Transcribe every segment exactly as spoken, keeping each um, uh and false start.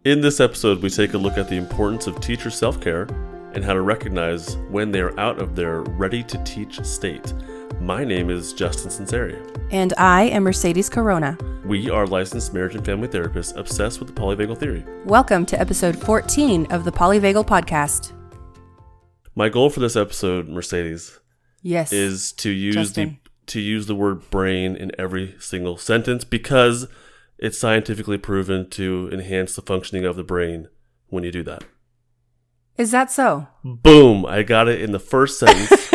In this episode, we take a look at the importance of teacher self-care and how to recognize when they are out of their ready-to-teach state. My name is Justin Sinceri. And I am Mercedes Corona. We are licensed marriage and family therapists obsessed with the polyvagal theory. Welcome to episode fourteen of the Polyvagal Podcast. My goal for this episode, Mercedes, Yes, is to use Justin. the to use the word brain in every single sentence because it's scientifically proven to enhance the functioning of the brain when you do that. Is that so? Boom! I got it in the first sentence.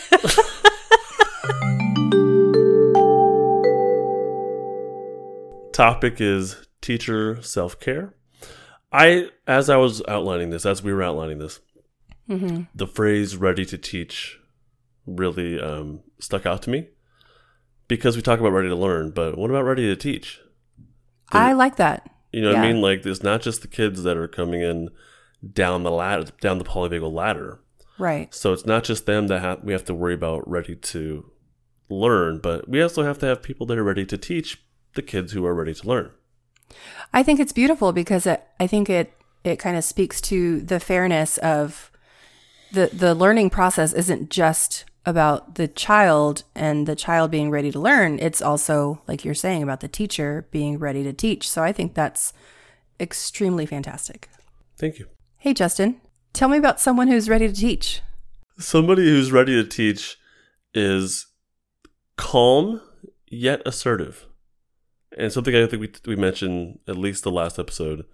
Topic is teacher self-care. I, as I was outlining this, as we were outlining this, Mm-hmm. the phrase "ready to teach" really um, stuck out to me because we talk about ready to learn, but what about ready to teach? Did I it- like that. You know what I Yeah. mean? Like, it's not just the kids that are coming in down the ladder, down the polyvagal ladder. Right. So it's not just them that have, we have to worry about ready to learn, but we also have to have people that are ready to teach the kids who are ready to learn. I think it's beautiful because it, I think it, it kind of speaks to the fairness of the, the learning process isn't just about the child and the child being ready to learn. It's also, like you're saying, about the teacher being ready to teach. So I think that's extremely fantastic. Thank you. Hey, Justin, tell me about someone who's ready to teach. Somebody who's ready to teach is calm yet assertive. And something I think we we mentioned at least the last episode.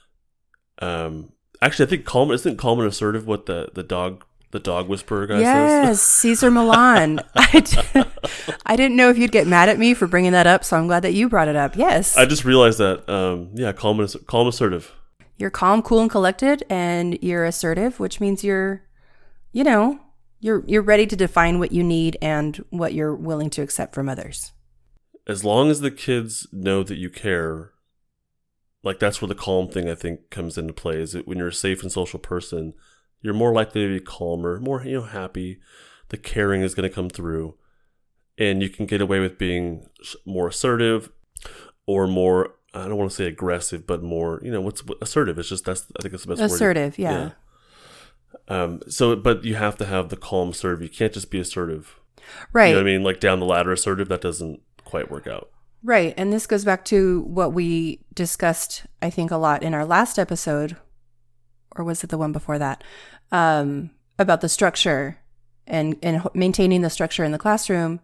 Um, actually, I think calm isn't calm and assertive what the, the dog the dog whisperer guy Yes, says. Cesar Millan. I, d- I didn't know if you'd get mad at me for bringing that up, so I'm glad that you brought it up. Yes, I just realized that. Um, yeah, calm and ass- calm assertive. you're calm, cool, and collected, and you're assertive, which means you're, you know, you're you're ready to define what you need and what you're willing to accept from others. As long as the kids know that you care, like that's where the calm thing I think comes into play. Is that when you're a safe and social person, you're more likely to be calmer, more you know happy. The caring is going to come through, and you can get away with being more assertive or more. I don't want to say aggressive, but more you know what's what, assertive. It's just that's I think that's the best word. Assertive, yeah. yeah. Um. So, but you have to have the calm assertive. You can't just be assertive. Right. You know what I mean? Like down the ladder assertive. That doesn't quite work out. Right. And this goes back to what we discussed, I think, a lot in our last episode, or was it the one before that, um, about the structure and, and maintaining the structure in the classroom,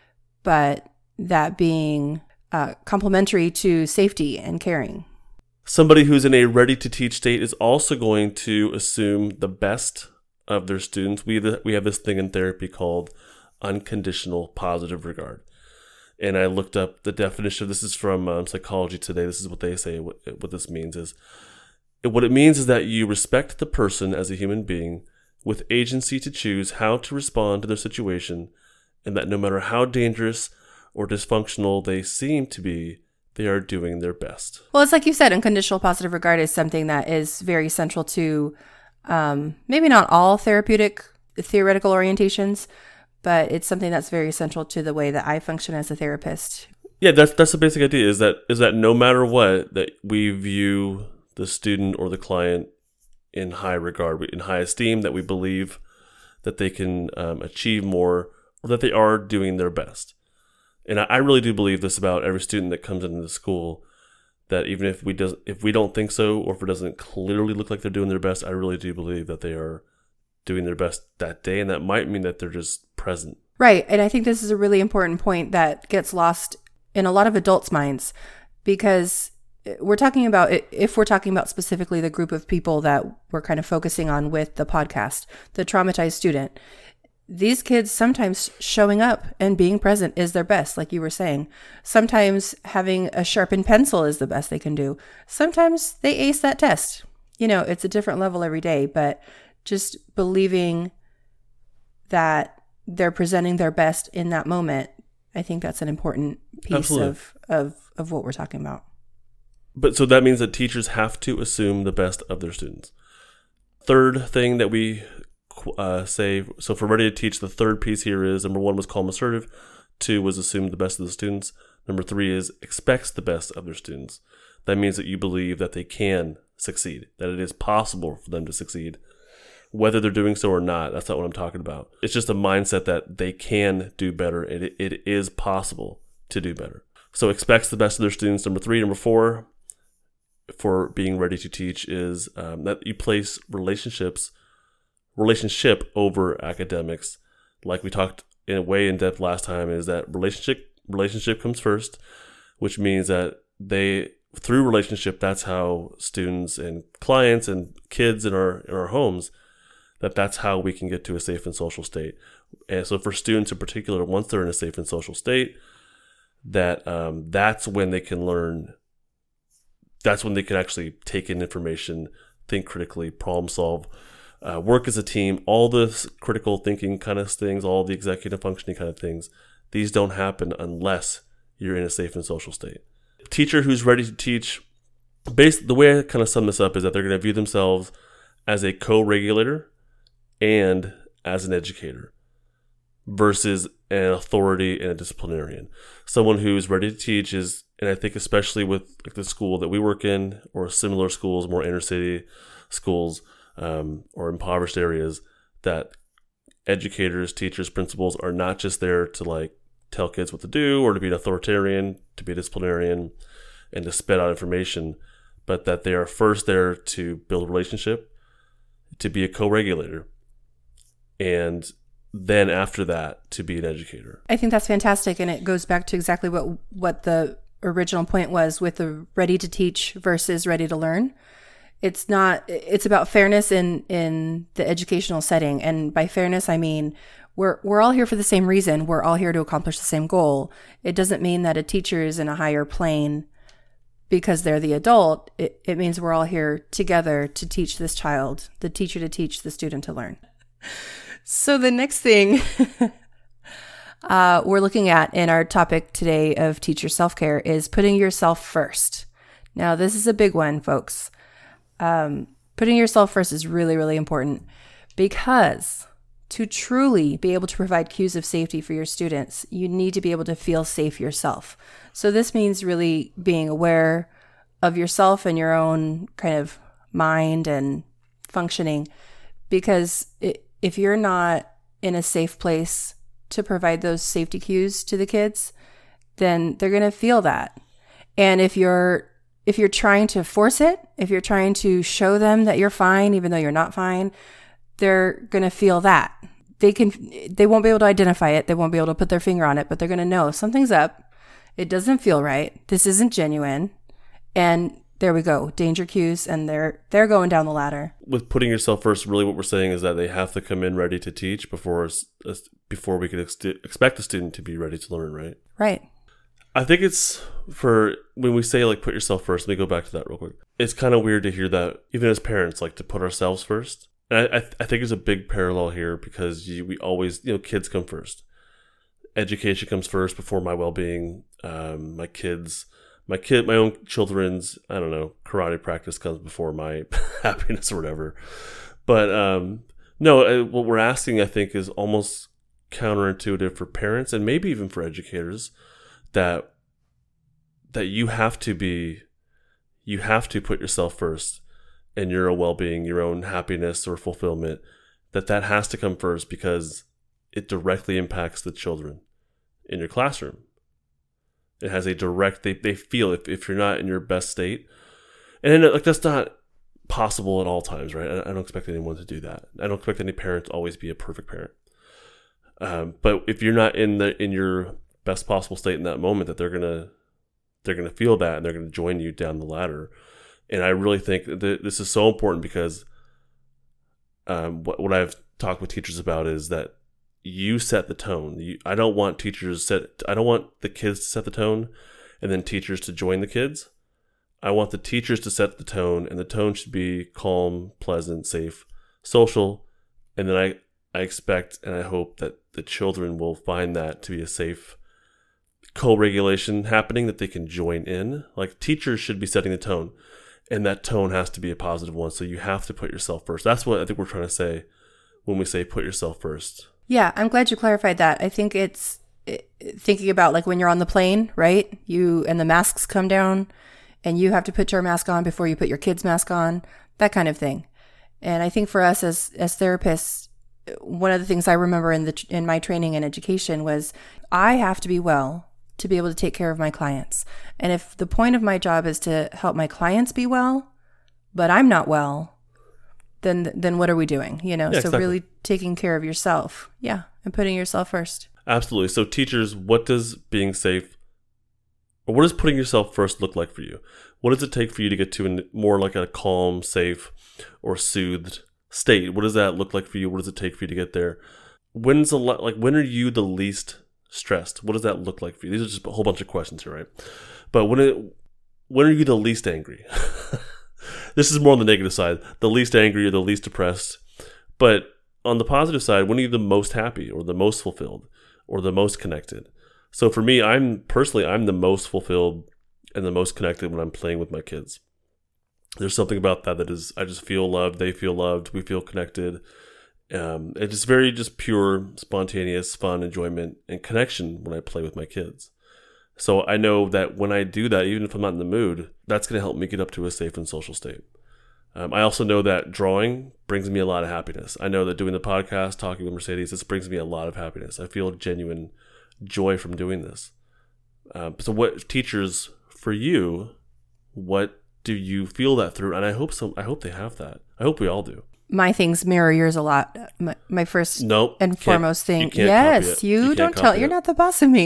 but that being uh, complementary to safety and caring. Somebody who's in a ready-to-teach state is also going to assume the best of their students. We we have this thing in therapy called unconditional positive regard. And I looked up the definition. This is from um, Psychology Today. This is what they say. What, what this means is, what it means is that you respect the person as a human being with agency to choose how to respond to their situation, and that no matter how dangerous or dysfunctional they seem to be, they are doing their best. Well, it's like you said, unconditional positive regard is something that is very central to um, maybe not all therapeutic theoretical orientations, but it's something that's very central to the way that I function as a therapist. Yeah, that's that's the basic idea. Is that is that no matter what, that we view the student or the client in high regard, in high esteem, that we believe that they can um, achieve more, or that they are doing their best. And I, I really do believe this about every student that comes into the school. That even if we does if we don't think so, or if it doesn't clearly look like they're doing their best, I really do believe that they are doing their best that day, and that might mean that they're just present. Right. And I think this is a really important point that gets lost in a lot of adults' minds, because we're talking about, if we're talking about specifically the group of people that we're kind of focusing on with the podcast, the traumatized student, these kids sometimes showing up and being present is their best, like you were saying. Sometimes having a sharpened pencil is the best they can do. Sometimes they ace that test. You know, it's a different level every day, but just believing that they're presenting their best in that moment, I think that's an important piece of, of, of what we're talking about. But so that means that teachers have to assume the best of their students. Third thing that we uh, say, so for ready to teach, the third piece here is, number one was calm assertive. Two was assume the best of the students. Number three is expects the best of their students. That means that you believe that they can succeed, that it is possible for them to succeed. Whether they're doing so or not, that's not what I'm talking about. It's just a mindset that they can do better. And it, it is possible to do better. So expects the best of their students. Number three. Number four, for being ready to teach is um, that you place relationships, relationship over academics. Like we talked in a way in depth last time, is that relationship relationship comes first, which means that they, through relationship, that's how students and clients and kids in our in our homes, that that's how we can get to a safe and social state. And so for students in particular, once they're in a safe and social state, that um, that's when they can learn, that's when they can actually take in information, think critically, problem solve, uh, work as a team, all the critical thinking kind of things, all the executive functioning kind of things. These don't happen unless you're in a safe and social state. Teacher who's ready to teach, based, the way I kind of sum this up is that they're going to view themselves as a co-regulator and as an educator versus an authority and a disciplinarian. Someone who's ready to teach is, and I think especially with like the school that we work in or similar schools, more inner city schools um, or impoverished areas, that educators, teachers, principals are not just there to like tell kids what to do or to be an authoritarian, to be a disciplinarian, and to spit out information, but that they are first there to build a relationship, to be a co-regulator, and then after that to be an educator. I think that's fantastic, and it goes back to exactly what what the original point was with the ready to teach versus ready to learn. It's not, it's about fairness in in the educational setting, and by fairness I mean we're we're all here for the same reason. We're all here to accomplish the same goal. It doesn't mean that a teacher is in a higher plane because they're the adult. It it means we're all here together to teach this child, the teacher to teach, the student to learn. So the next thing uh, we're looking at in our topic today of teacher self-care is putting yourself first. Now, this is a big one, folks. Um, putting yourself first is really, really important, because to truly be able to provide cues of safety for your students, you need to be able to feel safe yourself. So this means really being aware of yourself and your own kind of mind and functioning, because it, if you're not in a safe place to provide those safety cues to the kids, then they're going to feel that. And if you're if you're trying to force it, if you're trying to show them that you're fine even though you're not fine, they're going to feel that. They can they won't be able to identify it, they won't be able to put their finger on it, but they're going to know something's up. It doesn't feel right. This isn't genuine. And there we go, danger cues, and they're they're going down the ladder. With putting yourself first, really what we're saying is that they have to come in ready to teach before before we could ex- expect the student to be ready to learn, right? Right. I think it's, for when we say like put yourself first, let me go back to that real quick. It's kind of weird to hear that even as parents, like to put ourselves first. And I I, th- I think there's a big parallel here, because you, we always, you know, kids come first. Education comes first before my well-being. Um, my kids. My kid, my own children's, I don't know, karate practice comes before my happiness or whatever. But um, no, what we're asking, I think, is almost counterintuitive for parents and maybe even for educators, that that you have to be, you have to put yourself first in your own well-being, your own happiness or fulfillment. That that has to come first, because it directly impacts the children in your classroom. It has a direct, they, they feel if, if you're not in your best state. And like that's not possible at all times, right? I, I don't expect anyone to do that. I don't expect any parent to always be a perfect parent. Um, but if you're not in the in your best possible state in that moment, that they're gonna they're gonna feel that, and they're gonna join you down the ladder. And I really think that this is so important, because um, what what I've talked with teachers about is that you set the tone. You, I don't want teachers set. I don't want the kids to set the tone, and then teachers to join the kids. I want the teachers to set the tone, and the tone should be calm, pleasant, safe, social, and then I I expect and I hope that the children will find that to be a safe co-regulation happening that they can join in. Like teachers should be setting the tone, and that tone has to be a positive one. So you have to put yourself first. That's what I think we're trying to say when we say put yourself first. Yeah, I'm glad you clarified that. I think it's it, thinking about like when you're on the plane, right? You and the masks come down, and you have to put your mask on before you put your kid's mask on, that kind of thing. And I think for us as as therapists, one of the things I remember in the in my training and education was I have to be well to be able to take care of my clients. And if the point of my job is to help my clients be well, but I'm not well, then then what are we doing? You know, Yeah, so exactly. really taking care of yourself. Yeah, and putting yourself first. Absolutely. So teachers, what does being safe, or what does putting yourself first look like for you? What does it take for you to get to a more like a calm, safe, or soothed state? What does that look like for you? What does it take for you to get there? When's the le- like when are you the least stressed? What does that look like for you? These are just a whole bunch of questions here, right? But when it when are you the least angry? This is more on the negative side. The least angry or the least depressed. But on the positive side, when are you the most happy or the most fulfilled or the most connected? So for me, I'm personally, I'm the most fulfilled and the most connected when I'm playing with my kids. There's something about that that is, I just feel loved. They feel loved. We feel connected. Um, it's just very just pure, spontaneous, fun, enjoyment, and connection when I play with my kids. So I know that when I do that, even if I'm not in the mood, that's going to help me get up to a safe and social state. Um, I also know that drawing brings me a lot of happiness. I know that doing the podcast, talking with Mercedes, this brings me a lot of happiness. I feel genuine joy from doing this. Um, so what teachers, for you, what do you feel that through? And I hope some. I hope they have that. I hope we all do. My things mirror yours a lot. My, my first Nope, and can't- foremost thing. you can't Yes, copy it. you, You can't don't tell. copy You're it. not the boss of me.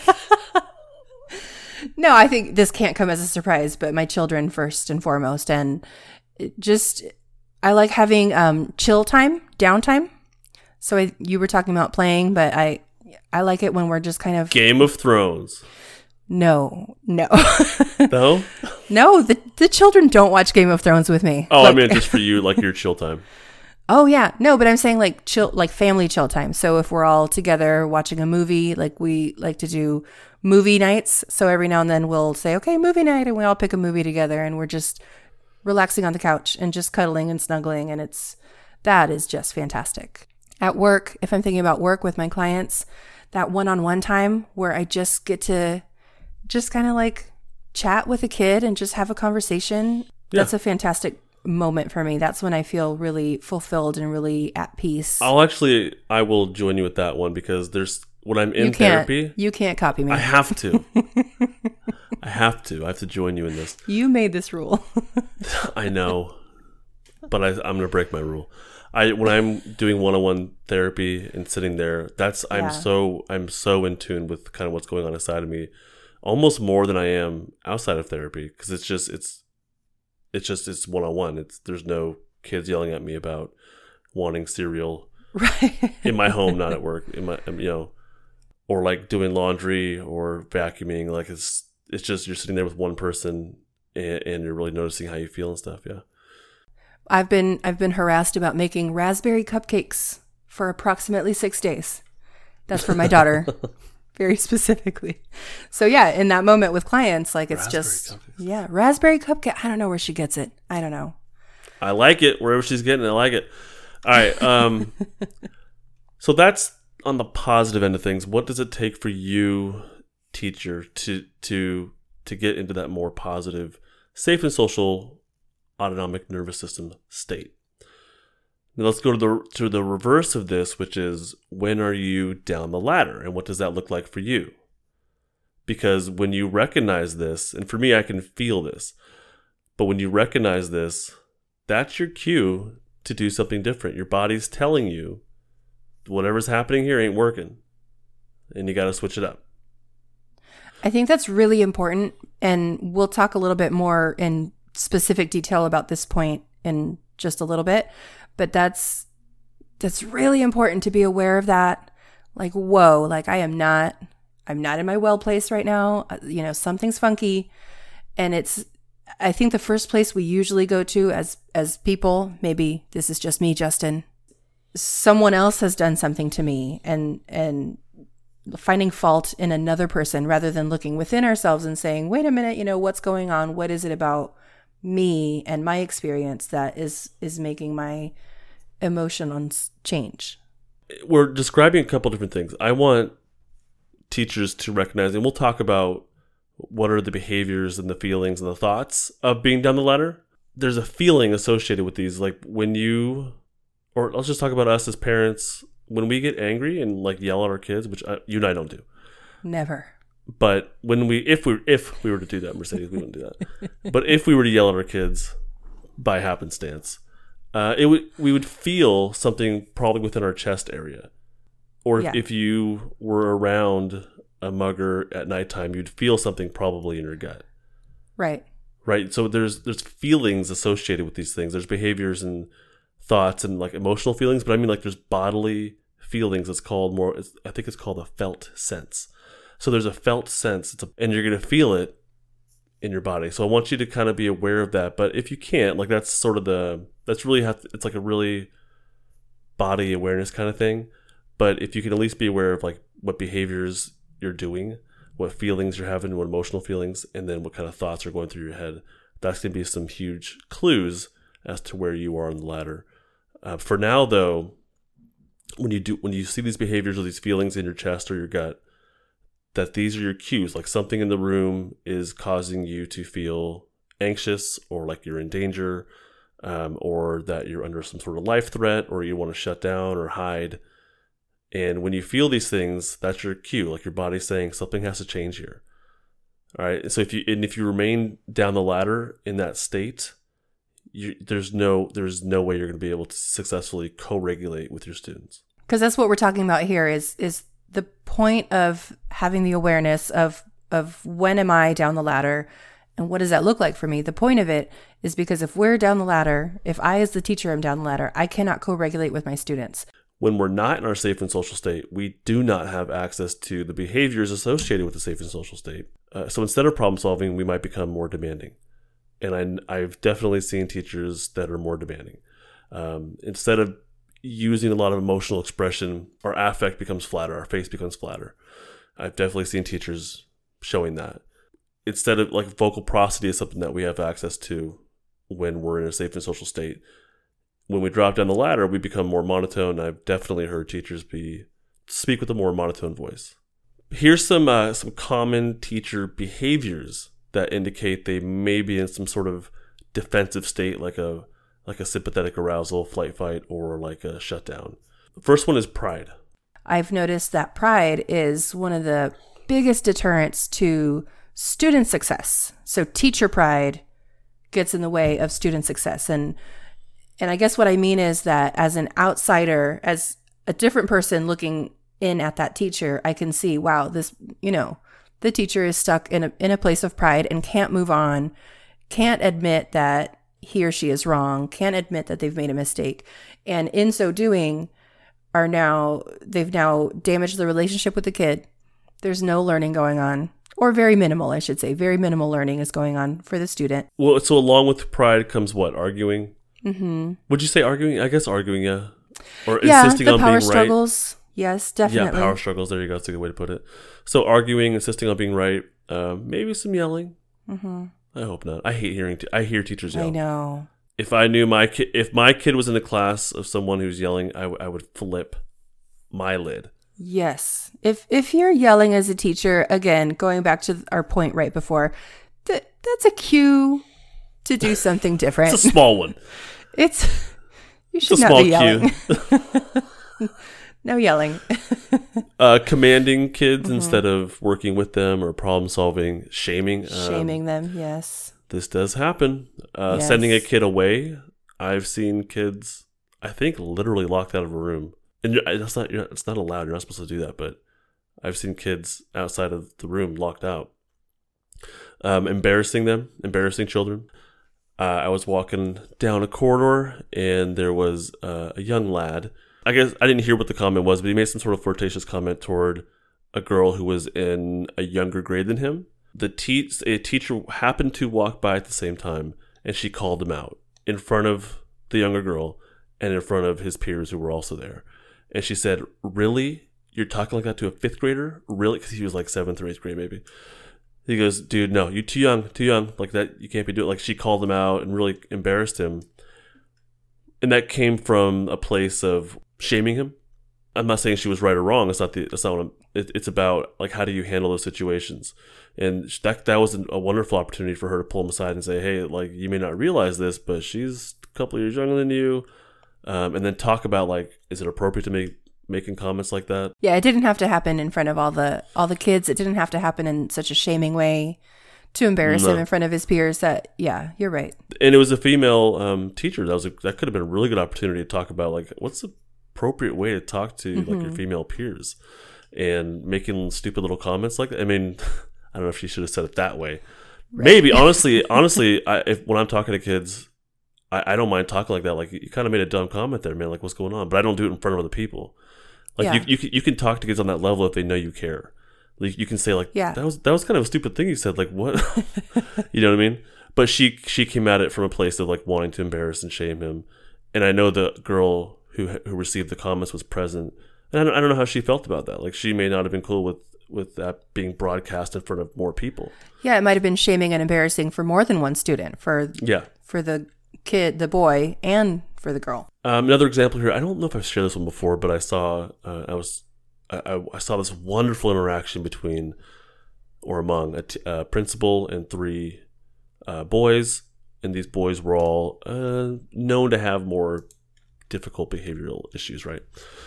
No, I think this can't come as a surprise, but my children first and foremost. And it just, I like having um, chill time, downtime. So I, you were talking about playing, but I, I like it when we're just kind of, Game of Thrones. no, no, No? no, the, the children don't watch Game of Thrones with me. Oh, Like- I mean just for you, like your chill time. Oh yeah, no, but I'm saying like chill, like family chill time. So if we're all together watching a movie, like we like to do movie nights. So every now and then we'll say, okay, movie night, and we all pick a movie together, and we're just relaxing on the couch and just cuddling and snuggling, and it's that is just fantastic. At work, if I'm thinking about work with my clients, that one-on-one time where I just get to just kind of like chat with a kid and just have a conversation, Yeah. that's a fantastic moment for me. That's when I feel really fulfilled and really at peace. I'll actually, I will join you with that one because there's, when I'm in you can't, therapy, you can't copy me. I have to. I have to. I have to join you in this. You made this rule. I know, but I, I'm going to break my rule. I when I'm doing one-on-one therapy and sitting there, that's I'm Yeah. so I'm so in tune with kind of what's going on inside of me, almost more than I am outside of therapy because it's just it's it's just it's one-on-one. It's there's no kids yelling at me about wanting cereal Right. in my home, not at work. In my you know, or like doing laundry or vacuuming. Like it's it's just you're sitting there with one person and, and you're really noticing how you feel and stuff. Yeah. I've been I've been harassed about making raspberry cupcakes for approximately six days. That's for my daughter, very specifically. So yeah, in that moment with clients, like it's Raspberry just cupcakes. yeah, raspberry cupcake. I don't know where she gets it. I don't know. I like it wherever she's getting it. I like it. All right. Um, so that's on the positive end of things. What does it take for you, teacher, to to to get into that more positive, safe and social autonomic nervous system state? Now let's go to the to the reverse of this, which is when are you down the ladder, and what does that look like for you? Because when you recognize this, and for me, I can feel this, but when you recognize this, that's your cue to do something different. Your body's telling you whatever's happening here ain't working, and you got to switch it up. I think that's really important, and we'll talk a little bit more in specific detail about this point in just a little bit, but that's that's really important to be aware of that. Like, whoa, like I am not I'm not in my well place right now. Uh, You know, something's funky, and it's I think the first place we usually go to as as people, maybe this is just me, Justin, someone else has done something to me, and and finding fault in another person rather than looking within ourselves and saying, wait a minute, you know, what's going on? What is it about me and my experience that is is making my emotions change? We're describing a couple different things. I want teachers to recognize, and we'll talk about what are the behaviors and the feelings and the thoughts of being down the ladder. There's a feeling associated with these. Like when you, or let's just talk about us as parents, when we get angry and like yell at our kids, which I, you and I don't do. Never. But when we, if we, if we were to do that, Mercedes, we wouldn't do that. But if we were to yell at our kids by happenstance, uh, it would, we would feel something probably within our chest area. Or Yeah. if you were around a mugger at nighttime, you'd feel something probably in your gut. Right. Right. So there's there's feelings associated with these things. There's behaviors and thoughts and like emotional feelings, but I mean like there's bodily feelings. It's called more. It's, I think it's called a felt sense. So there's a felt sense, it's a, and you're gonna feel it in your body. So I want you to kind of be aware of that. But if you can't, like that's sort of the that's really have to, it's like a really body awareness kind of thing. But if you can at least be aware of like what behaviors you're doing, what feelings you're having, what emotional feelings, and then what kind of thoughts are going through your head, that's going to be some huge clues as to where you are on the ladder. Uh, for now, though, when you do, when you see these behaviors or these feelings in your chest or your gut, that these are your cues, like something in the room is causing you to feel anxious or like you're in danger, um, or that you're under some sort of life threat, or you want to shut down or hide. And when you feel these things, that's your cue, like your body's saying something has to change here. All right. So if you and if you remain down the ladder in that state, you, there's no there's no way you're going to be able to successfully co-regulate with your students. Because that's what we're talking about here is is the point of having the awareness of of when am I down the ladder and what does that look like for me? The point of it is because if we're down the ladder, if I as the teacher am down the ladder, I cannot co-regulate with my students. When we're not in our safe and social state, we do not have access to the behaviors associated with the safe and social state. Uh, so instead of problem solving, we might become more demanding. And I, I've definitely seen teachers that are more demanding. Um, instead of using a lot of emotional expression, our affect becomes flatter, our face becomes flatter. I've definitely seen teachers showing that. Instead of like vocal prosody is something that we have access to when we're in a safe and social state. When we drop down the ladder, we become more monotone. I've definitely heard teachers be speak with a more monotone voice. Here's some uh, some common teacher behaviors that indicate they may be in some sort of defensive state, like a like a sympathetic arousal, flight fight, or like a shutdown. The first one is pride. I've noticed that pride is one of the biggest deterrents to student success. So teacher pride gets in the way of student success. And And I guess what I mean is that as an outsider, as a different person looking in at that teacher, I can see, wow, this, you know, the teacher is stuck in a in a place of pride and can't move on, can't admit that he or she is wrong, can't admit that they've made a mistake. And in so doing, are now, they've now damaged the relationship with the kid. There's no learning going on, or very minimal, I should say. Very minimal learning is going on for the student. Well, so along with pride comes what? Arguing? Mm-hmm. Would you say arguing? I guess arguing, yeah. Or yeah, insisting the on power being struggles. Right. Yes, definitely. Yeah, power struggles. There you go. That's a good way to put it. So arguing, insisting on being right. Uh, maybe some yelling. Mm-hmm. I hope not. I hate hearing. T- I hear teachers yell. I know. If I knew my kid, if my kid was in a class of someone who's yelling, I, w- I would flip my lid. Yes. If if you're yelling as a teacher, again, going back to our point right before, that that's a cue to do something different. It's a small one. It's you should it's a not small be yelling. cue. No yelling. uh, commanding kids mm-hmm. instead of working with them or problem solving, shaming. Shaming um, them, yes. This does happen. Uh, yes. Sending a kid away. I've seen kids, I think, literally locked out of a room. And you're, that's not, you're, it's not allowed. You're not supposed to do that. But I've seen kids outside of the room locked out. Um, embarrassing them, embarrassing children. Uh, I was walking down a corridor and there was uh, a young lad. I guess I didn't hear what the comment was, but he made some sort of flirtatious comment toward a girl who was in a younger grade than him. The te- a teacher happened to walk by at the same time, and she called him out in front of the younger girl and in front of his peers who were also there. And she said, "Really? You're talking like that to a fifth grader? Really?" Because he was like seventh or eighth grade, maybe. He goes, "Dude, no, you're too young, too young. Like that, you can't be doing." Like she called him out and really embarrassed him. And that came from a place of shaming him, I'm not saying she was right or wrong. It's not the. It's not what I'm. It, it's about like how do you handle those situations, and that that was a wonderful opportunity for her to pull him aside and say, hey, like you may not realize this, but she's a couple of years younger than you, um, and then talk about like, is it appropriate to make making comments like that? Yeah, it didn't have to happen in front of all the all the kids. It didn't have to happen in such a shaming way to embarrass No. him in front of his peers. That yeah, you're right. And it was a female um, teacher. That was a, that could have been a really good opportunity to talk about like what's the appropriate way to talk to mm-hmm. like your female peers, and making stupid little comments like that. I mean, I don't know if she should have said it that way. Right. Maybe honestly, honestly, I, if when I'm talking to kids, I, I don't mind talking like that. Like you kind of made a dumb comment there, man. Like what's going on? But I don't do it in front of other people. Like yeah. you, you can you can talk to kids on that level if they know you care. Like you can say like yeah. that was that was kind of a stupid thing you said. Like what? You know what I mean? But she she came at it from a place of like wanting to embarrass and shame him. And I know the girl who who received the comments was present, and I don't, I don't know how she felt about that. Like she may not have been cool with with that being broadcast in front of more people. Yeah, it might have been shaming and embarrassing for more than one student, for yeah for the kid, the boy, and for the girl. Um, another example here. I don't know if I've shared this one before, but I saw uh, I was I, I saw this wonderful interaction between or among a t- uh, principal and three uh, boys, and these boys were all uh, known to have more difficult behavioral issues, right?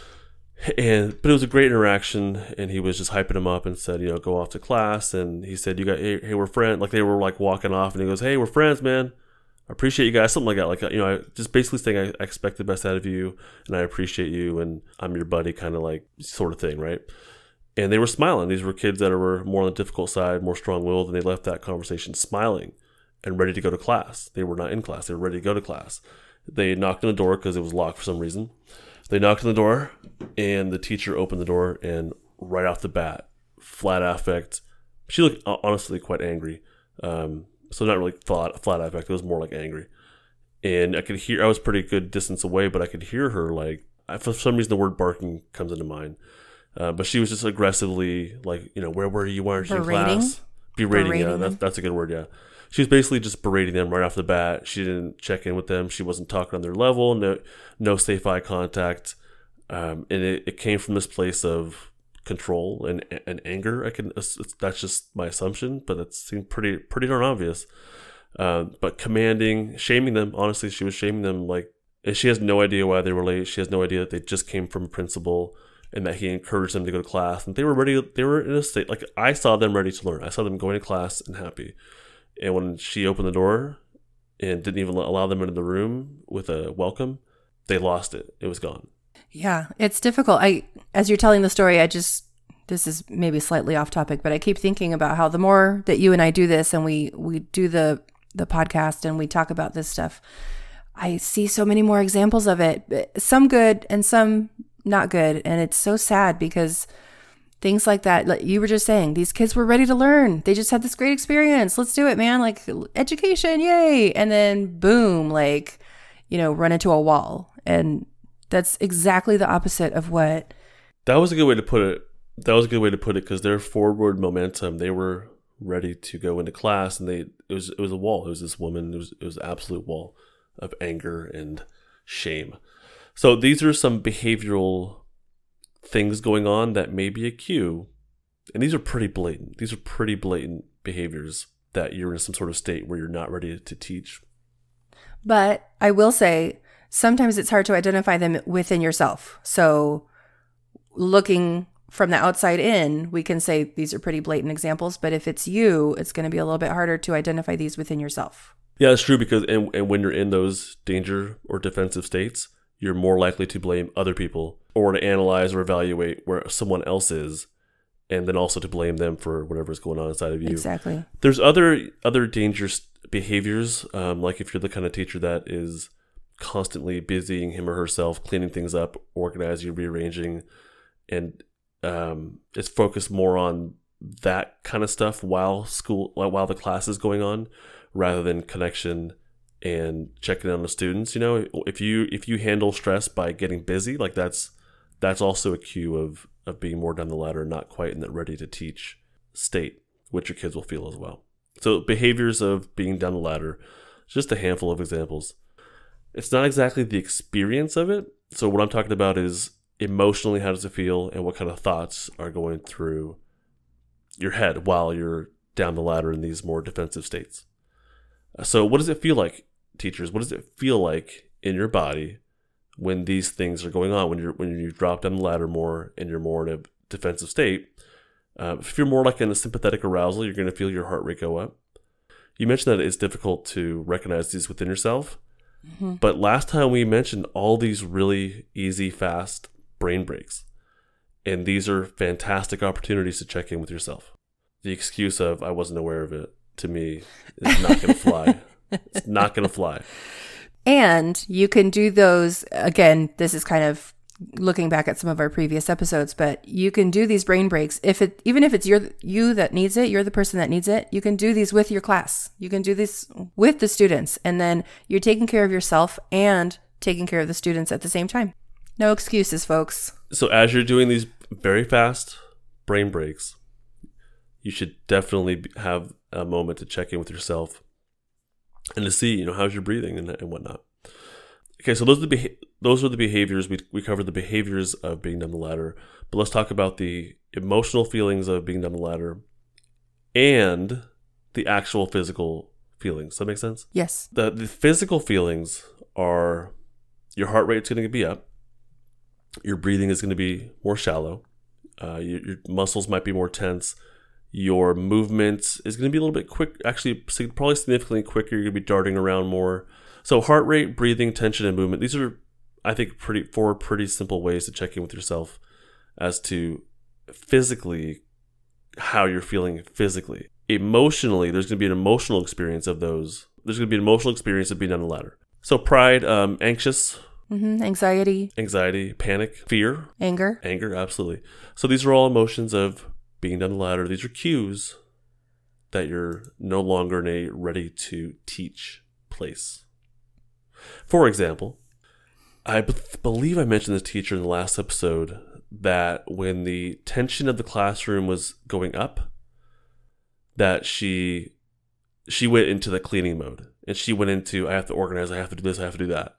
And but it was a great interaction, and he was just hyping him up and said, you know, go off to class. And he said, you got hey, hey we're friends. Like they were like walking off, and he goes, hey, we're friends, man. I appreciate you guys, something like that. Like you know, I just basically saying I, I expect the best out of you, and I appreciate you, and I'm your buddy, kind of like sort of thing, right? And they were smiling. These were kids that were more on the difficult side, more strong-willed, and they left that conversation smiling and ready to go to class. They were not in class; they were ready to go to class. They knocked on the door because it was locked for some reason. They knocked on the door, and the teacher opened the door, and right off the bat, flat affect. She looked honestly quite angry. Um, so not really flat, flat affect. It was more like angry. And I could hear, I was pretty good distance away, but I could hear her like, for some reason the word barking comes into mind. Uh, but she was just aggressively like, you know, where were you? Why aren't you in class? Berating. Berating, yeah. That's, that's a good word, yeah. She was basically just berating them right off the bat. She didn't check in with them. She wasn't talking on their level. No, no safe eye contact. Um, and it, it came from this place of control and and anger. I can that's just my assumption, but it seemed pretty pretty darn obvious. Uh, but commanding, shaming them. Honestly, she was shaming them. Like she has no idea why they were late. She has no idea that they just came from a principal and that he encouraged them to go to class. And they were ready. They were in a state like I saw them ready to learn. I saw them going to class and happy. And when she opened the door and didn't even allow them into the room with a welcome, they lost it. It was gone. Yeah, it's difficult. I, as you're telling the story, I just, this is maybe slightly off topic, but I keep thinking about how the more that you and I do this and we, we do the, the podcast and we talk about this stuff, I see so many more examples of it, some good and some not good. And it's so sad because things like that, like you were just saying, these kids were ready to learn. They just had this great experience. Let's do it, man. Like education, yay. And then boom, like, you know, run into a wall. And that's exactly the opposite of what. That was a good way to put it. That was a good way to put it because their forward momentum, they were ready to go into class, and they it was it was a wall. It was this woman. It was it was an absolute wall of anger and shame. So these are some behavioral things going on that may be a cue, and these are pretty blatant. These are pretty blatant behaviors that you're in some sort of state where you're not ready to teach. But I will say, sometimes it's hard to identify them within yourself. So looking from the outside in, we can say these are pretty blatant examples, but if it's you, it's going to be a little bit harder to identify these within yourself. Yeah, that's true because and, and when you're in those danger or defensive states, you're more likely to blame other people or to analyze or evaluate where someone else is, and then also to blame them for whatever's going on inside of you. Exactly. There's other other dangerous behaviors, um, like if you're the kind of teacher that is constantly busying him or herself, cleaning things up, organizing, rearranging, and um, it's focused more on that kind of stuff while school, while the class is going on, rather than connection and checking on the students. You know, if you if you handle stress by getting busy, like that's that's also a cue of of being more down the ladder, not quite in that ready to teach state, which your kids will feel as well. So behaviors of being down the ladder, just a handful of examples. It's not exactly the experience of it. So what I'm talking about is emotionally, how does it feel, and what kind of thoughts are going through your head while you're down the ladder in these more defensive states. So what does it feel like, teachers? What does it feel like in your body when these things are going on, when you're when you drop down the ladder more and you're more in a defensive state? Uh, if you're more like in a sympathetic arousal, you're going to feel your heart rate go up. You mentioned that it's difficult to recognize these within yourself. Mm-hmm. But last time we mentioned all these really easy, fast brain breaks. And these are fantastic opportunities to check in with yourself. The excuse of, I wasn't aware of it, to me, is not going to fly. It's not going to fly. And you can do those, again, this is kind of looking back at some of our previous episodes, but you can do these brain breaks. If it, even if it's your, you that needs it, you're the person that needs it, you can do these with your class. You can do this with the students. And then you're taking care of yourself and taking care of the students at the same time. No excuses, folks. So as you're doing these very fast brain breaks, you should definitely have a moment to check in with yourself and to see, you know, how's your breathing and, and whatnot. Okay, so those are the beha- those are the behaviors. We we covered the behaviors of being down the ladder, but let's talk about the emotional feelings of being down the ladder and the actual physical feelings. Does that make sense? Yes. The the physical feelings are your heart rate's going to be up, your breathing is going to be more shallow, uh, your, your muscles might be more tense, your movement is going to be a little bit quick, actually probably significantly quicker. You're going to be darting around more. So heart rate, breathing, tension, and movement, these are, I think, pretty four pretty simple ways to check in with yourself as to physically how you're feeling physically. Emotionally, there's going to be an emotional experience of those. There's going to be an emotional experience of being on the ladder. So pride, um, anxious. Mm-hmm. Anxiety. Anxiety, panic, fear. Anger. Anger, absolutely. So these are all emotions of being down the ladder. These are cues that you're no longer in a ready to teach place. For example, I b- believe I mentioned this teacher in the last episode that when the tension of the classroom was going up, that she she went into the cleaning mode. And she went into, I have to organize, I have to do this, I have to do that.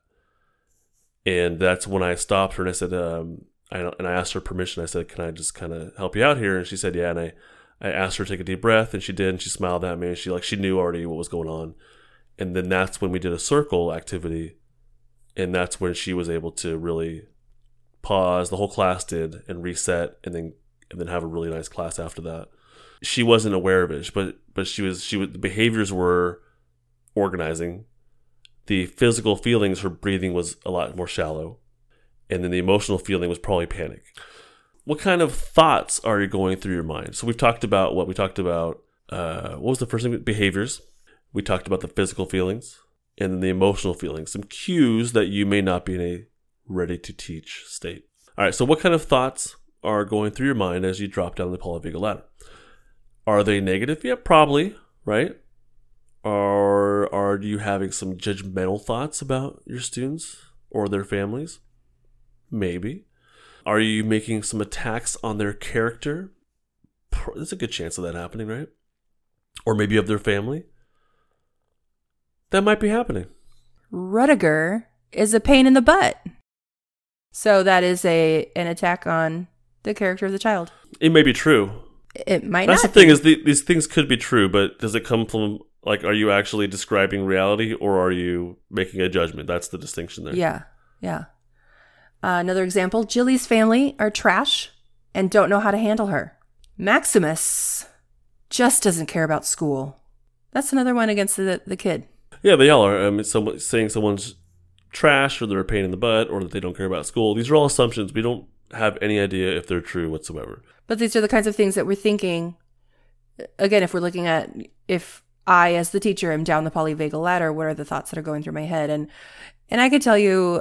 And that's when I stopped her and I said, um, I, and I asked her permission. I said, can I just kind of help you out here? And she said, yeah. And I, I asked her to take a deep breath, and she did. And she smiled at me. And she like she knew already what was going on. And then that's when we did a circle activity. And that's when she was able to really pause, the whole class did, and reset, and then and then have a really nice class after that. She wasn't aware of it, but but she was she was, the behaviors were organizing. The physical feelings, her breathing was a lot more shallow. And then the emotional feeling was probably panic. What kind of thoughts are you going through your mind? So we've talked about what we talked about. Uh, what was the first thing? Behaviors. We talked about the physical feelings and then the emotional feelings. Some cues that you may not be in a ready to teach state. All right. So what kind of thoughts are going through your mind as you drop down the polyvagal ladder? Are they negative? Yeah, probably. Right. Or are you having some judgmental thoughts about your students or their families? Maybe. Are you making some attacks on their character? There's a good chance of that happening, right? Or maybe of their family. That might be happening. Rudiger is a pain in the butt. So that is a an attack on the character of the child. It may be true. It might That's not the thing be. is the, these things could be true, but does it come from, like, are you actually describing reality or are you making a judgment? That's the distinction there. Yeah, yeah. Uh, another example, Jilly's family are trash and don't know how to handle her. Maximus just doesn't care about school. That's another one against the, the kid. Yeah, they all are. I mean, someone, saying someone's trash or they're a pain in the butt or that they don't care about school. These are all assumptions. We don't have any idea if they're true whatsoever. But these are the kinds of things that we're thinking. Again, if we're looking at, if I, as the teacher, am down the polyvagal ladder, what are the thoughts that are going through my head? And and I can tell you,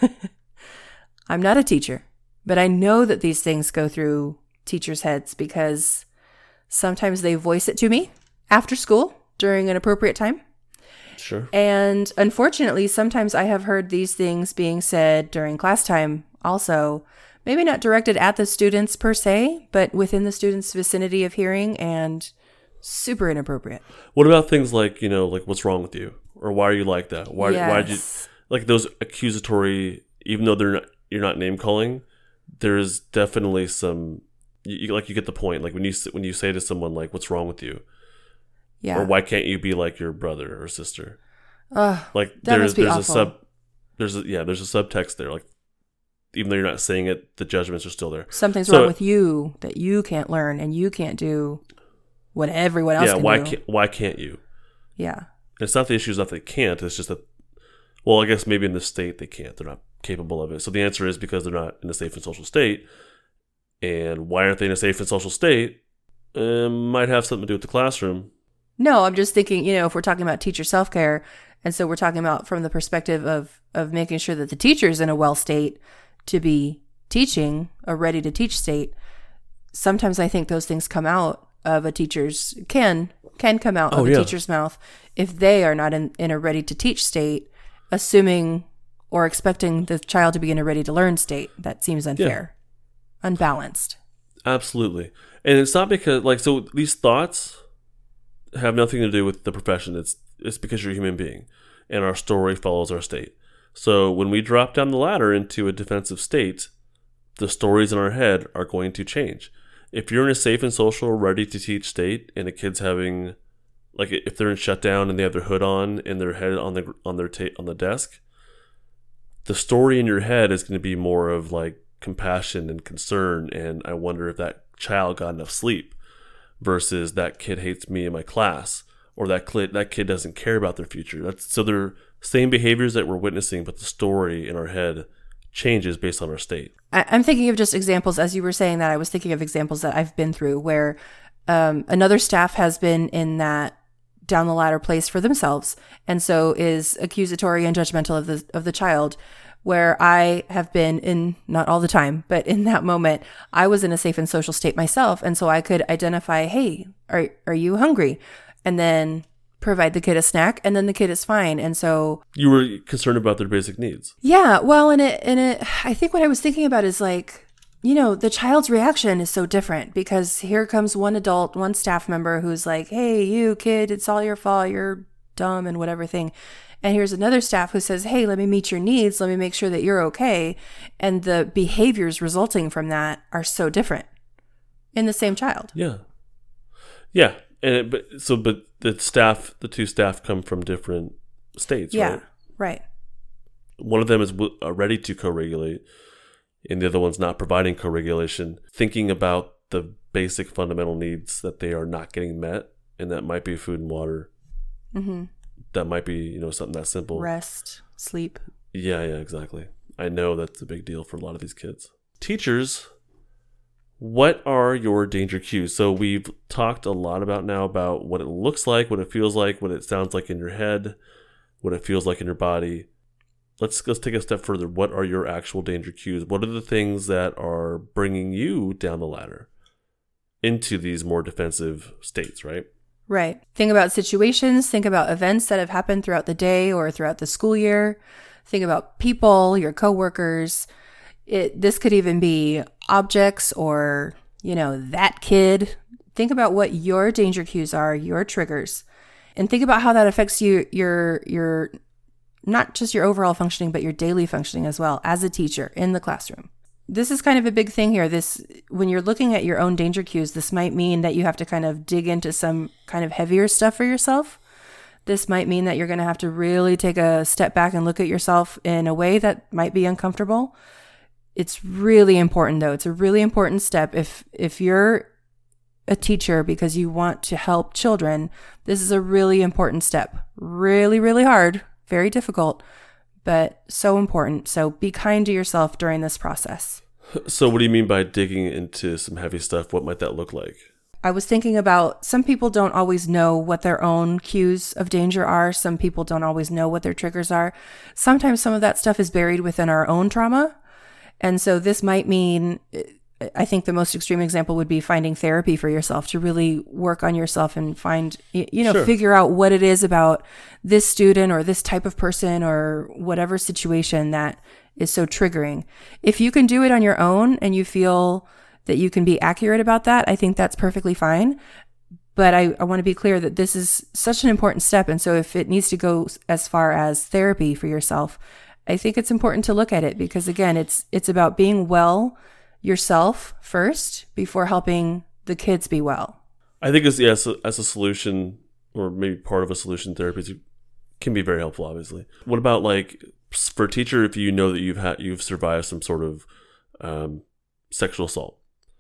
I'm not a teacher, but I know that these things go through teachers' heads because sometimes they voice it to me after school during an appropriate time. Sure. And unfortunately, sometimes I have heard these things being said during class time also, maybe not directed at the students per se, but within the students' vicinity of hearing, and super inappropriate. What about things like, you know, like, what's wrong with you? Or why are you like that? Why, yes. why did you, like, those accusatory, even though they're not, you're not name calling, there is definitely some, you, like you get the point. Like when you when you say to someone like, "What's wrong with you?" Yeah. Or why can't you be like your brother or sister? Uh, like that there's must be there's awful. a sub there's a, yeah there's a subtext there. Like even though you're not saying it, the judgments are still there. Something's So- wrong with you that you can't learn and you can't do what everyone else Yeah, can why do. can't why can't you? Yeah. It's not the issue is that they can't. It's just that, well, I guess maybe in this state they can't. They're not capable of it. So the answer is because they're not in a safe and social state. And why aren't they in a safe and social state? Uh, might have something to do with the classroom. No, I'm just thinking, you know, if we're talking about teacher self-care, and so we're talking about from the perspective of of making sure that the teacher's in a well state to be teaching, a ready to teach state, sometimes I think those things come out of a teacher's, can, can come out Oh, of a yeah. teacher's mouth if they are not in, in a ready to teach state, assuming or expecting the child to be in a ready to learn state. That seems unfair, unbalanced. Absolutely. And it's not because, like, so these thoughts have nothing to do with the profession. It's it's because you're a human being, and our story follows our state. So when we drop down the ladder into a defensive state, the stories in our head are going to change. If you're in a safe and social, ready to teach state, and a kid's having, like, if they're in shutdown and they have their hood on and their head on the on their ta- on the desk, the story in your head is going to be more of like compassion and concern, and I wonder if that child got enough sleep, versus that kid hates me in my class, or that kid that kid doesn't care about their future. That's so they're same behaviors that we're witnessing, but the story in our head changes based on our state. I, I'm thinking of just examples, as you were saying that, I was thinking of examples that I've been through where um, another staff has been in that down the ladder place for themselves, and so is accusatory and judgmental of the of the child, where I have been in, not all the time, but in that moment, I was in a safe and social state myself. And so I could identify, hey, are are you hungry? And then provide the kid a snack, and then the kid is fine. And so You were concerned about their basic needs. yeah, well, and it, and it, I think what I was thinking about is like, you know, the child's reaction is so different because here comes one adult, one staff member who's like, hey, you kid, it's all your fault. You're dumb and whatever thing. And here's another staff who says, hey, let me meet your needs. Let me make sure that you're okay. And the behaviors resulting from that are so different in the same child. Yeah. Yeah. And it, but so, but the staff, the two staff come from different states, Yeah, right? right. One of them is w- uh, ready to co-regulate, and the other one's not providing co-regulation, thinking about the basic fundamental needs that they are not getting met, and that might be food and water. Mm-hmm. That might be, you know, something that simple. Rest, sleep. Yeah, yeah, exactly. I know that's a big deal for a lot of these kids. Teachers, what are your danger cues? So we've talked a lot about now about what it looks like, what it feels like, what it sounds like in your head, what it feels like in your body. Let's let's take a step further. What are your actual danger cues? What are the things that are bringing you down the ladder into these more defensive states, right? Right. Think about situations, think about events that have happened throughout the day or throughout the school year. Think about people, your coworkers. It this could even be objects or, you know, that kid. Think about what your danger cues are, your triggers. And think about how that affects you your your not just your overall functioning, but your daily functioning as well as a teacher in the classroom. This is kind of a big thing here. This, when you're looking at your own danger cues, this might mean that you have to kind of dig into some kind of heavier stuff for yourself. This might mean that you're going to have to really take a step back and look at yourself in a way that might be uncomfortable. It's really important though. It's a really important step. If, if you're a teacher because you want to help children, this is a really important step. Really, really hard, very difficult, but so important. So be kind to yourself during this process. So what do you mean by digging into some heavy stuff? What might that look like? I was thinking about some people don't always know what their own cues of danger are. Some people don't always know what their triggers are. Sometimes some of that stuff is buried within our own trauma. And so this might mean, I think the most extreme example would be finding therapy for yourself to really work on yourself and find, you know, Sure. figure out what it is about this student or this type of person or whatever situation that is so triggering. If you can do it on your own and you feel that you can be accurate about that, I think that's perfectly fine. But I, I want to be clear that this is such an important step. And so if it needs to go as far as therapy for yourself, I think it's important to look at it because again, it's, it's about being well yourself first before helping the kids be well. I think as, yeah, as, a, as a solution, or maybe part of a solution, therapy can be very helpful, obviously. What about, like, for a teacher, if you know that you've had you've survived some sort of um, sexual assault,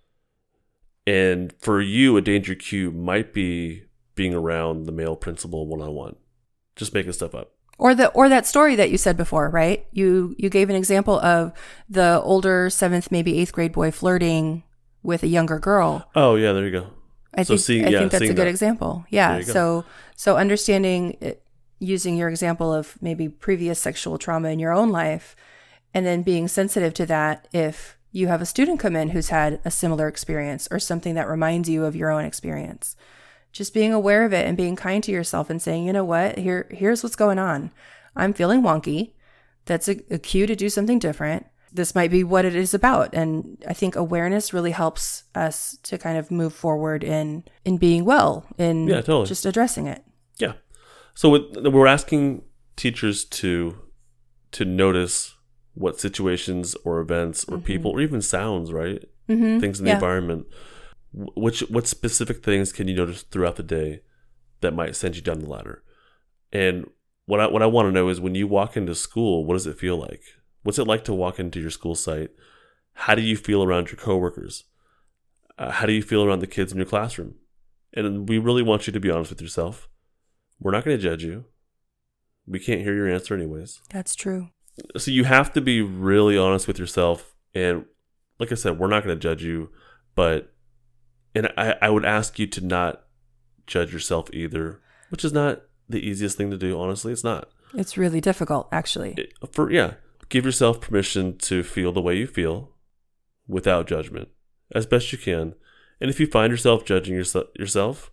and for you, a danger cue might be being around the male principal one-on-one, just making stuff up. Or the or that story that you said before, right? You you gave an example of the older seventh, maybe eighth grade boy flirting with a younger girl. Oh yeah, there you go. I so think seeing, I yeah, think that's a good that. example. Yeah. So so understanding it, using your example of maybe previous sexual trauma in your own life, and then being sensitive to that if you have a student come in who's had a similar experience or something that reminds you of your own experience. Just being aware of it and being kind to yourself and saying, you know what, here, here's what's going on. I'm feeling wonky. That's a, a cue to do something different. This might be what it is about. And I think awareness really helps us to kind of move forward in, in being well, in yeah, totally. just addressing it. Yeah. So with, we're asking teachers to to notice what situations or events or mm-hmm. people or even sounds, right? Mm-hmm. Things in the yeah. environment. Which what specific things can you notice throughout the day that might send you down the ladder? And what I what I want to know is when you walk into school, what does it feel like? What's it like to walk into your school site? How do you feel around your coworkers? Uh, how do you feel around the kids in your classroom? And we really want you to be honest with yourself. We're not going to judge you. We can't hear your answer anyways. That's true. So you have to be really honest with yourself. And like I said, we're not going to judge you, but And I, I would ask you to not judge yourself either, which is not the easiest thing to do, honestly. It's not. It's really difficult, actually. It, for yeah, give yourself permission to feel the way you feel without judgment as best you can. And if you find yourself judging yourself, yourself,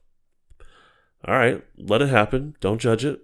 all right, let it happen. Don't judge it.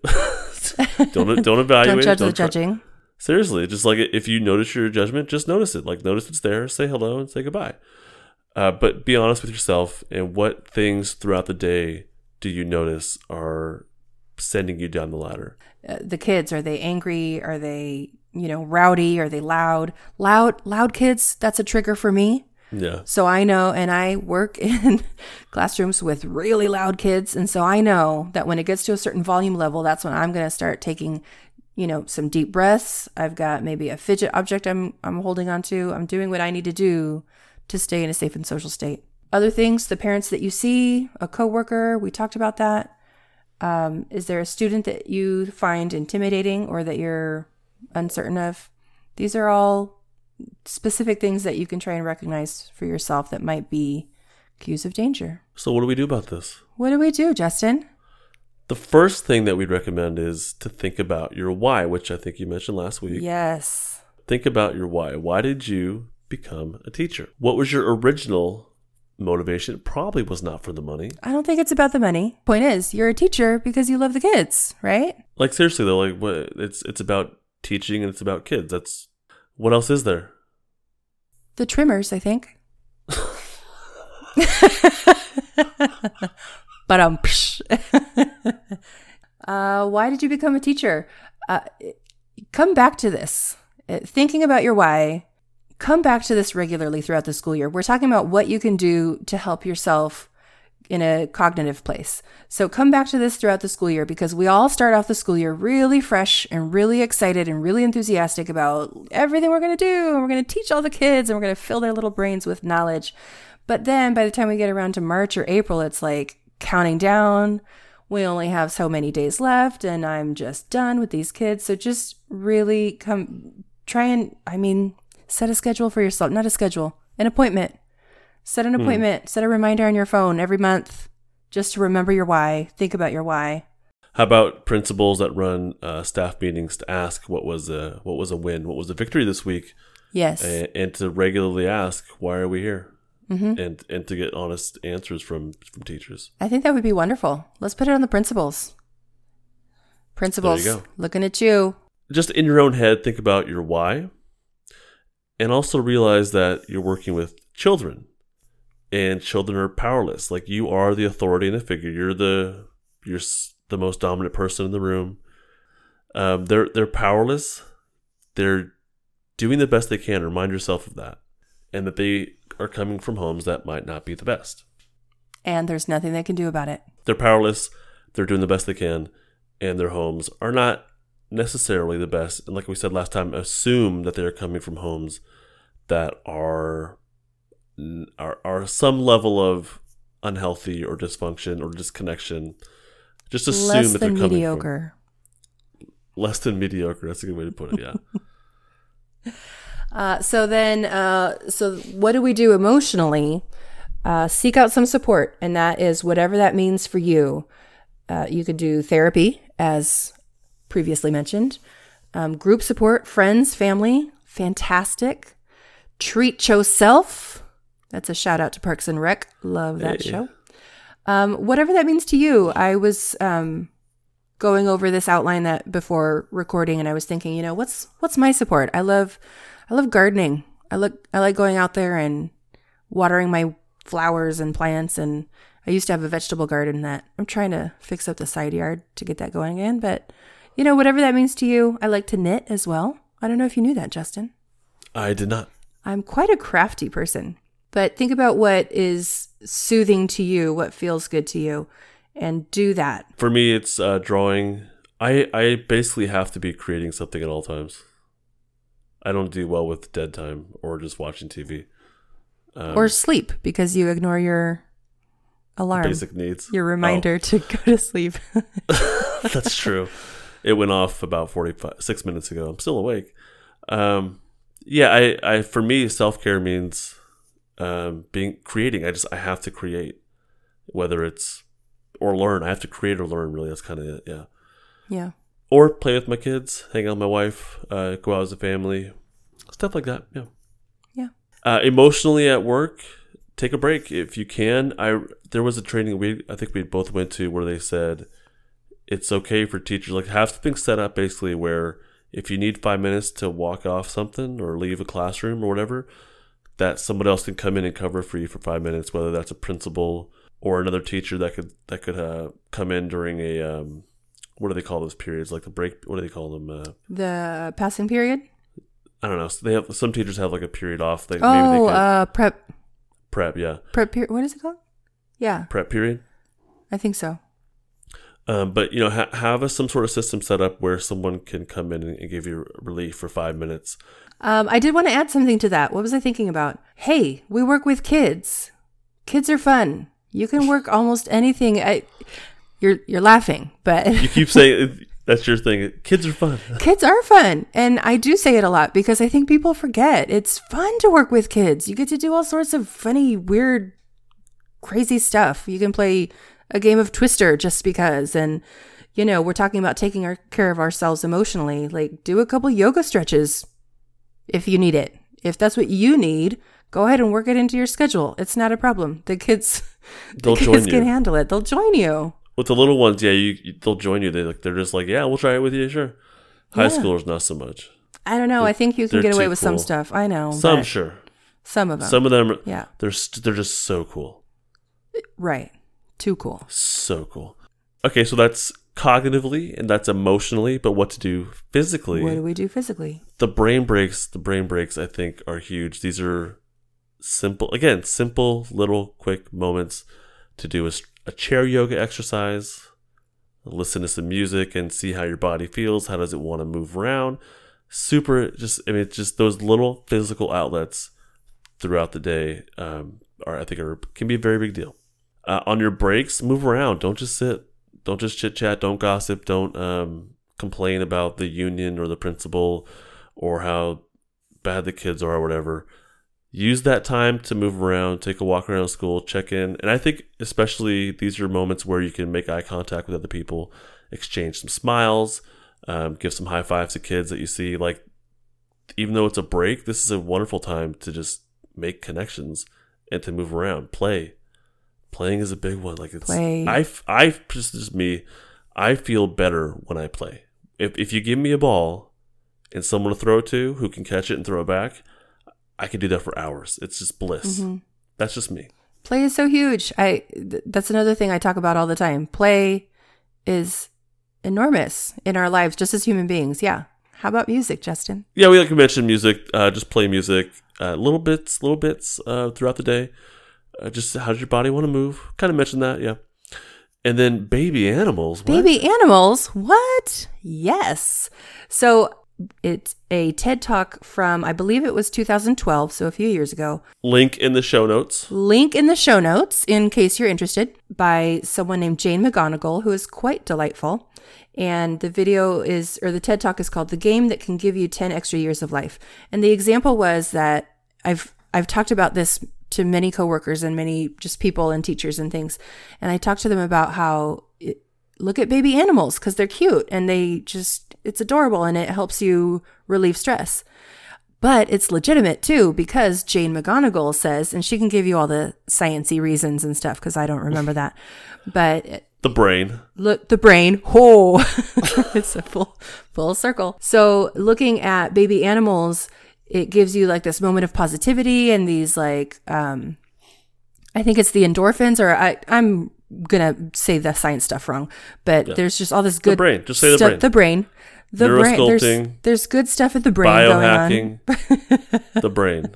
don't don't evaluate don't judge it. Don't the try. Judging. Seriously, just like if you notice your judgment, just notice it. Like notice it's there, say hello, and say goodbye. Uh, but be honest with yourself, and what things throughout the day do you notice are sending you down the ladder? Uh, the kids, are they angry? Are they, you know, rowdy? Are they loud? Loud, loud kids, that's a trigger for me. Yeah. So I know, and I work in classrooms with really loud kids, and so I know that when it gets to a certain volume level, that's when I'm going to start taking, you know, some deep breaths. I've got maybe a fidget object I'm I'm holding on to. I'm doing what I need to do to stay in a safe and social state. Other things, the parents that you see, a coworker, we talked about that. Um, is there a student that you find intimidating or that you're uncertain of? These are all specific things that you can try and recognize for yourself that might be cues of danger. So what do we do about this? What do we do, Justin? The first thing that we'd recommend is to think about your why, which I think you mentioned last week. Yes. Think about your why. Why did you become a teacher? What was your original motivation? It probably was not for the money. I don't think it's about the money. Point is, you're a teacher because you love the kids, right? Like seriously though, like what it's it's about teaching and it's about kids. That's what else is there? The trimmers, I think. But um, uh, why did you become a teacher? Uh, come back to this. Thinking about your why. Come back to this regularly throughout the school year. We're talking about what you can do to help yourself in a cognitive place. So come back to this throughout the school year because we all start off the school year really fresh and really excited and really enthusiastic about everything we're going to do. And we're going to teach all the kids and we're going to fill their little brains with knowledge. But then by the time we get around to March or April, it's like counting down. We only have so many days left and I'm just done with these kids. So just really come try and, I mean, set a schedule for yourself, not a schedule, an appointment. Set an appointment, mm. set a reminder on your phone every month just to remember your why. Think about your why. How about principals that run uh, staff meetings to ask what was a what was a win, what was a victory this week? Yes. And, and to regularly ask, why are we here? Mm-hmm. And and to get honest answers from, from teachers. I think that would be wonderful. Let's put it on the principals. Principals, there you go. Looking at you. Just in your own head, think about your why. And also realize that you're working with children, and children are powerless. Like you are the authority in the figure. You're the you're the most dominant person in the room. Um, they're they're powerless. They're doing the best they can. Remind yourself of that. and that they are coming from homes that might not be the best. And there's nothing they can do about it. They're powerless. They're doing the best they can, and their homes are not necessarily the best. And like we said last time, assume that they're coming from homes that are are, are some level of unhealthy or dysfunction or disconnection. Just assume less that they're than coming mediocre. from less than mediocre. That's a good way to put it. Yeah. uh, so then, uh, so what do we do emotionally? Uh, seek out some support, and that is whatever that means for you. Uh, you could do therapy, as previously mentioned, um, group support, friends, family, fantastic. Treat yourself. That's a shout out to Parks and Rec. Love that Hey. show. Um, whatever that means to you. I was um, going over this outline that before recording, and I was thinking, you know, what's what's my support? I love, I love gardening. I look, I like going out there and watering my flowers and plants, and I used to have a vegetable garden that I'm trying to fix up the side yard to get that going again. But you know, whatever that means to you. I like to knit as well. I don't know if you knew that, Justin. I did not. I'm quite a crafty person, but think about what is soothing to you, what feels good to you, and do that. For me, it's uh, drawing. I I basically have to be creating something at all times. I don't do well with dead time or just watching T V. Um, Or sleep, because you ignore your alarm. basic needs. Your reminder to go to sleep. That's true. It went off about forty-five, six minutes ago. I'm still awake. Um, yeah, I, I, for me, self-care means um, being creating. I just, I have to create, whether it's, or learn. I have to create or learn, really. That's kind of it, yeah. Yeah. Or play with my kids, hang out with my wife, uh, go out as a family, stuff like that, yeah. Yeah. Uh, emotionally at work, take a break if you can. I There was a training we, I think we both went to where they said, it's okay for teachers, like have something set up basically where if you need five minutes to walk off something or leave a classroom or whatever, that somebody else can come in and cover for you for five minutes, whether that's a principal or another teacher that could that could uh, come in during a, um, what do they call those periods? Like the break, what do they call them? Uh, The passing period? I don't know. So they have some teachers have like a period off. They, Oh, maybe they could, uh, prep. prep, yeah. Prep period. What is it called? Yeah, Prep period. I think so. Um, but, you know, ha- have a, some sort of system set up where someone can come in and, and give you relief for five minutes. Um, I did want to add something to that. What was I thinking about? Hey, we work with kids. Kids are fun. You can work almost anything. I, you're you're laughing, but You keep saying that's your thing. Kids are fun. kids are fun. And I do say it a lot because I think people forget. It's fun to work with kids. You get to do all sorts of funny, weird, crazy stuff. You can play a game of Twister just because. And, you know, we're talking about taking our, care of ourselves emotionally. Like, do a couple yoga stretches if you need it. If that's what you need, go ahead and work it into your schedule. It's not a problem. The kids, They'll the join kids you. can handle it. They'll join you. With the little ones, yeah, you, you they'll join you. They like they're just like, yeah, we'll try it with you, sure. High Yeah. schoolers, not so much. I don't know. I think you can They're get away too with some cool. stuff. I know. Some, but sure. Some of them. Some of them, Yeah. they're st- they're just so cool, Right. Too cool. so cool. Okay, so that's cognitively and that's emotionally, but what to do physically? What do we do physically? The brain breaks, the brain breaks, I think, are huge. These are simple, again, simple, little, quick moments to do a, a chair yoga exercise, listen to some music and see how your body feels. How does it want to move around? Super, just, I mean, it's just those little physical outlets throughout the day um, are, I think, are, can be a very big deal. Uh, on your breaks, move around. Don't just sit. Don't just chit chat. Don't gossip. Don't um, complain about the union or the principal or how bad the kids are or whatever. Use that time to move around, take a walk around school, check in. And I think especially these are moments where you can make eye contact with other people, exchange some smiles, um, give some high fives to kids that you see. Like, even though it's a break, this is a wonderful time to just make connections and to move around, play. Playing is a big one. Like it's, Play. I, I, just, just me, I feel better when I play. If if you give me a ball and someone to throw it to who can catch it and throw it back, I can do that for hours. It's just bliss. Mm-hmm. That's just me. Play is so huge. I th- that's another thing I talk about all the time. Play is enormous in our lives just as human beings. Yeah. How about music, Justin? Yeah, we like to mention music. Uh, just play music, uh, little bits, little bits uh, throughout the day. Uh, just how does your body want to move? Kind of mention that, yeah. And then baby animals. What? Baby animals? What? Yes. So it's a TED Talk from, I believe it was two thousand twelve, so a few years ago. Link in the show notes. Link in the show notes, in case you're interested, by someone named Jane McGonigal, who is quite delightful. And the video is, or the TED Talk is called The Game That Can Give You ten Extra Years of Life. And the example was that I've I've talked about this to many coworkers and many just people and teachers and things. And I talked to them about how, it, look at baby animals because they're cute and they just, it's adorable and it helps you relieve stress. But it's legitimate too, because Jane McGonigal says, and she can give you all the sciencey reasons and stuff because I don't remember that. But the brain. Look, the brain. Oh, it's a full, full circle. So looking at baby animals, it gives you like this moment of positivity and these like, um, I think it's the endorphins, or I, I'm gonna say the science stuff wrong, but yeah. There's just all this good the brain. Just say the stuff, brain. The brain. The brain. There's, Neurosculpting. there's good stuff at the brain Biohacking. going on. The brain.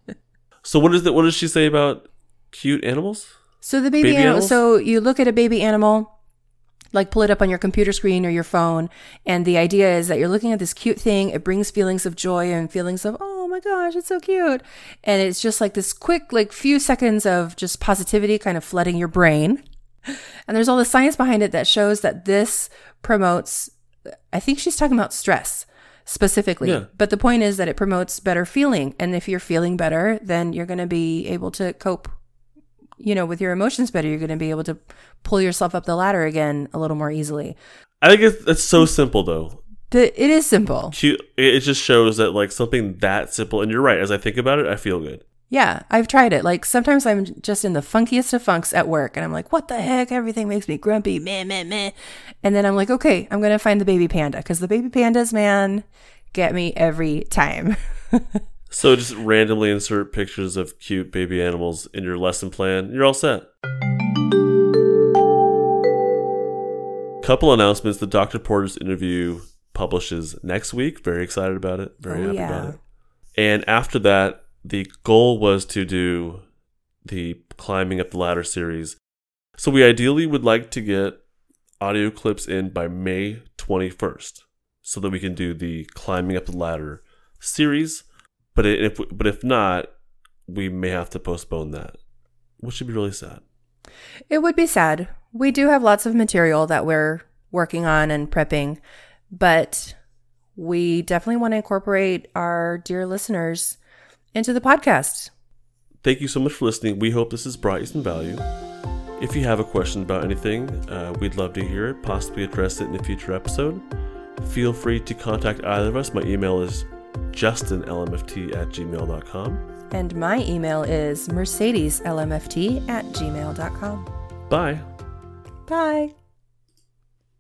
So what is it? What does she say about cute animals? So the baby, baby animal. animals? So you look at a baby animal. Like pull it up on your computer screen or your phone. And the idea is that you're looking at this cute thing. It brings feelings of joy and feelings of, oh my gosh, it's so cute. And it's just like this quick, like few seconds of just positivity kind of flooding your brain. And there's all the science behind it that shows that this promotes, I think she's talking about stress specifically. Yeah. But the point is that it promotes better feeling. And if you're feeling better, then you're going to be able to cope, you know, with your emotions better. You're going to be able to pull yourself up the ladder again a little more easily. I think it's, it's so simple though. The, it is simple. Cute. It just shows that like something that simple, and you're right. As I think about it, I feel good. Yeah, I've tried it. Like sometimes I'm just in the funkiest of funks at work and I'm like, what the heck? Everything makes me grumpy. Meh, meh, meh. And then I'm like, okay, I'm going to find the baby panda, because the baby pandas, man, get me every time. So just randomly insert pictures of cute baby animals in your lesson plan. You're all set. Couple announcements. The Doctor Porter's interview publishes next week. Very excited about it. Very oh, happy yeah. about it. And after that, the goal was to do the Climbing Up the Ladder series. So we ideally would like to get audio clips in by May twenty-first so that we can do the Climbing Up the Ladder series. But if but if not, we may have to postpone that, which would be really sad. It would be sad. We do have lots of material that we're working on and prepping, but we definitely want to incorporate our dear listeners into the podcast. Thank you so much for listening. We hope this has brought you some value. If you have a question about anything, uh, we'd love to hear it, possibly address it in a future episode. Feel free to contact either of us. My email is justin l m f t at gmail dot com. And my email is mercedes l m f t at gmail dot com. Bye. Bye.